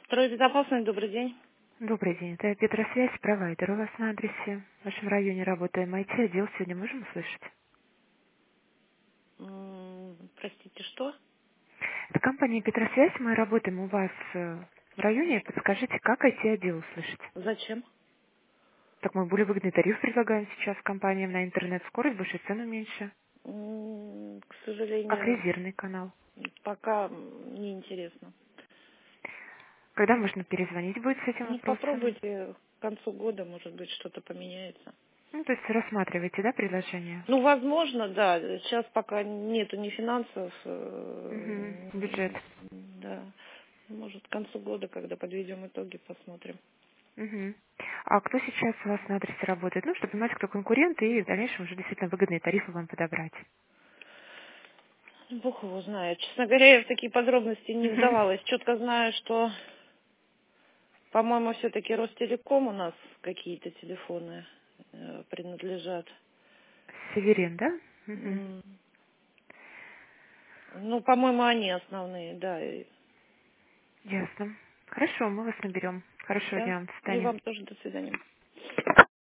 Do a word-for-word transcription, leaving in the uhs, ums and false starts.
Стройбезопасность, добрый день. Добрый день, это Петросвязь, провайдер. У вас на адресе в вашем районе работаем ай ти-отдел. Сегодня можем услышать? М, Простите, что? Это компания Петросвязь, мы работаем у вас э, в районе. Подскажите, как ай ти-отдел услышать? Зачем? Так мы более выгодный тариф предлагаем сейчас компаниям на интернет. Скорость выше, цену меньше. М, К Как сожалению, резервный канал. пока м, не интересно. Когда можно перезвонить будет с этим Ну, вопросом? попробуйте к концу года, может быть, что-то поменяется. Ну, то есть рассматриваете, да, предложение? Ну, возможно, да. Сейчас пока нету ни финансов, Угу. э, Бюджет. ни- да. Может, к концу года, когда подведем итоги, посмотрим. Угу. А кто сейчас у вас на адресе работает? Ну, чтобы понимать, кто конкурент, и в дальнейшем уже действительно выгодные тарифы вам подобрать. Бог его знает. Честно говоря, я в такие подробности не Угу. вдавалась. Четко знаю, что, по-моему, все-таки Ростелеком у нас какие-то телефоны э, принадлежат. Северин, да? Угу. М, Ну, по-моему, они основные, да. и- Ясно. Хорошо, мы вас наберем. Хорошего Да. дня. До И свидания. вам тоже до свидания.